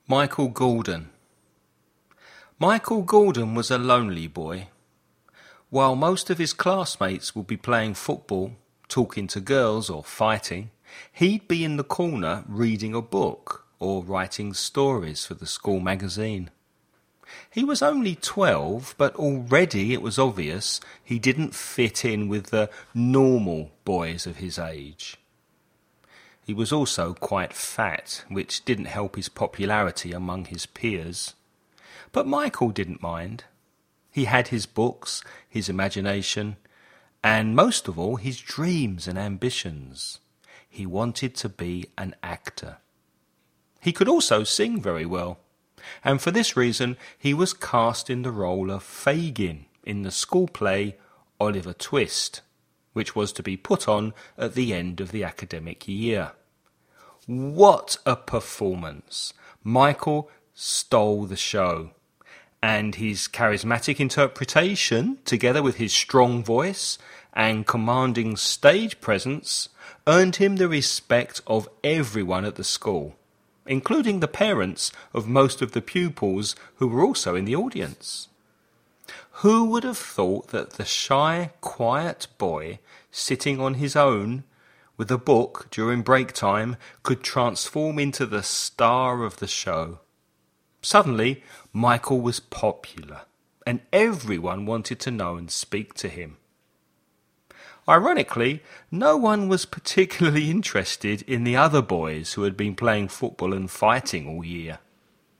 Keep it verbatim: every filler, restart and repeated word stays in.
Michael Gordon. Michael Gordon was a lonely boy. While most of his classmates would be playing football, talking to girls or fighting, he'd be in the corner reading a book or writing stories for the school magazine. He was only twelve, but already it was obvious he didn't fit in with the normal boys of his age. He was also quite fat, which didn't help his popularity among his peers. But Michael didn't mind. He had his books, his imagination, and most of all his dreams and ambitions. He wanted to be an actor. He could also sing very well, and for this reason he was cast in the role of Fagin in the school play Oliver Twist, which was to be put on at the end of the academic year. What a performance! Michael stole the show, and his charismatic interpretation, together with his strong voice and commanding stage presence, earned him the respect of everyone at the school, including the parents of most of the pupils who were also in the audience. Who would have thought that the shy, quiet boy sitting on his own with a book during break time could transform into the star of the show? Suddenly, Michael was popular, and everyone wanted to know and speak to him. Ironically, no one was particularly interested in the other boys who had been playing football and fighting all year.